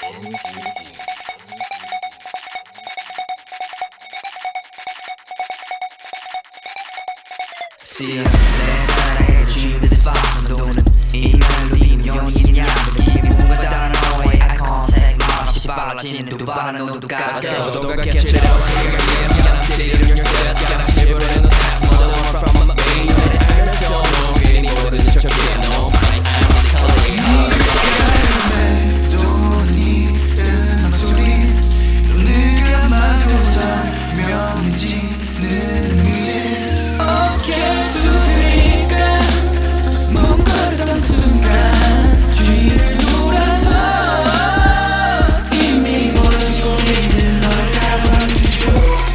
See ya, 내 사랑에 주인들 스파운도는 이 멜로디는 연인이냐 느낌이 뭔가 다른 너의 eye contact 말없이 빨라지는 두 발은 너도 가서 너가 catch it up 생각이야 미안한 city of your set 가랑 제발해 너 half mother one from my baby 내 알면서 너 괜히 모르는 척해 No I am telling you 내 음악 소리 눈을 감아도 선명해지는 뮤직 어깨 두드리까 멍거리던 순간 뒤를 돌아서 이미 멀어지고 있는 널 따라가주죠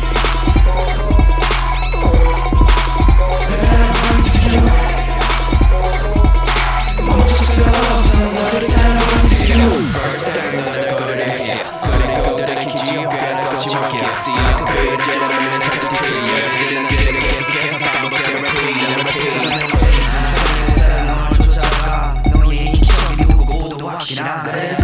멈출 수 없어 너를 따라가주죠 First time 너를 거르래 거리 것들을 키지어 꽤나 거침없게 See I can feel it 제대로는 cut the tree 열리는 길을 계속해서 반복해 repeat 널 쫓아가 너의 인기척이 누구보다 확실한 그래서